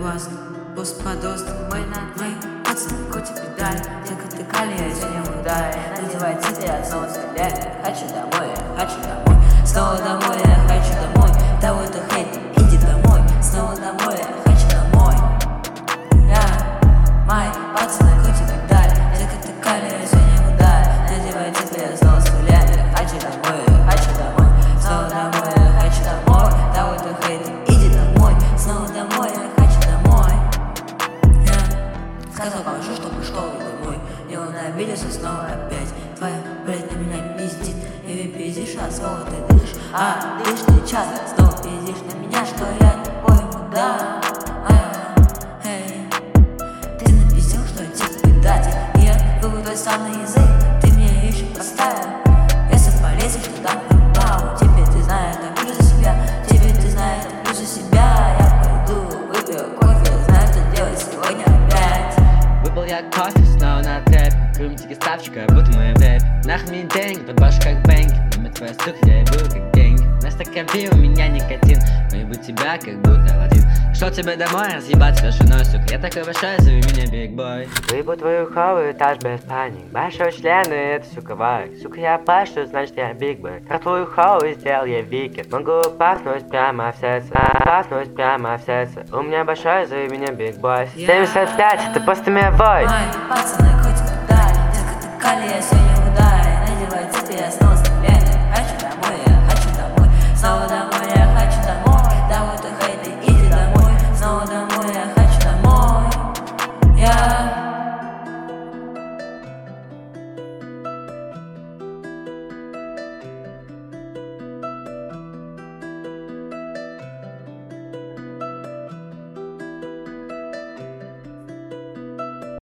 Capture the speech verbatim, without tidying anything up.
бас, пост подост, мой на мой пацаны, крути педаль. Только ты кали, я сегодня худая. Надевай цветы, я снова стреляю. Хочу домой, я хочу домой. Снова домой, я хочу домой. Того, кто хейтит, иди домой. Снова домой, я хочу домой. Я, мои пацаны, крути педаль. Только ты кали, я сегодня худая. Надевай цветы, я снова стреляю. Хочу домой, я хочу домой. Снова домой, я хочу домой. Того, кто хейтит, иди домой. Снова домой, я хочу домой. Я сказал Пашу, чтобы шел домой. И он обиделся снова опять. Твоя блядь на меня пиздит. И вы пиздишь, а снова ты дышишь. А дышишь ты часто, снова пиздишь на меня, что я такой мудак. Эй, ты напиздил, что я типа предатель. И я вывел твой странный язык. Ты меня еще поставил. Если полезешь, то дам пропал. Теперь ты знаешь, я буду за себя. Теперь ты знаешь, я буду за себя. Я пойду, выпью кофе, знаю, что делать сегодня опять. Выпал я кофе, снова на трэп. Крутики ставчика, будто мой вэп. Нахуй мне деньги, под башку как бэнк. Имя твоя сука, я ебу как деньги. Вместо кофе у меня никотин. Но ебу тебя, как будто Аладдин. Шел тебе домой, разъебать с женой, сука. Я такой большой, зови меня биг бой. Выебу твою хаву, этаж без паник. Большой член, и это, сука, варик. Сука, я плачу, значит я биг бой. Про твою хаву сделал я викинг. Могу пахнуть прямо в сердце. Пахнуть прямо в сердце. У меня большой, зови меня биг бой. семьдесят пять, ты просто меня вой. Мои пацаны,